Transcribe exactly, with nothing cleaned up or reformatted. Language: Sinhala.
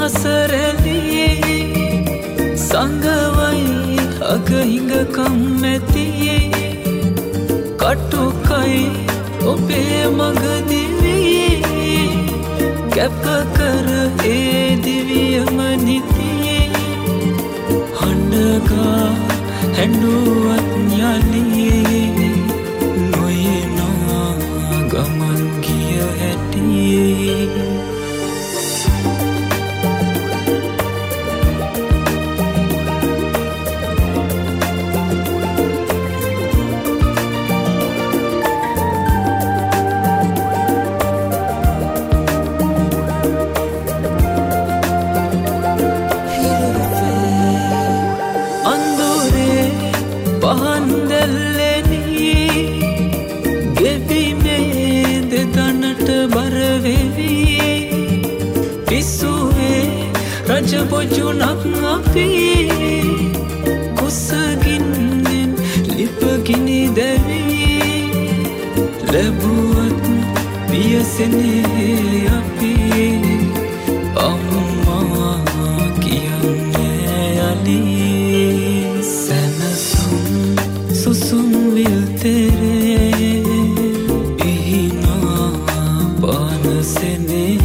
අහසරැලි සංගවයි අගහිඟ කම්මැති කටුකයි ඔබේ මගදිවි කැප කර ඒ දිවියම නිති හඬගා හැඬුවත් යලි නොයනා ගමන් ගිය හැටි පහන්දැල්ලෙනි ගෙවිමේ දෙතනට බරවෙවි පිස්සුවේ රජබොජුනක් අපි කුසගින්නෙන් ලිපගිනි දැවී ලැබුවත් පියසෙනේ අපි අම්මා කියන්නේ අලී सुसुम विल तेरे इही ना पान से ने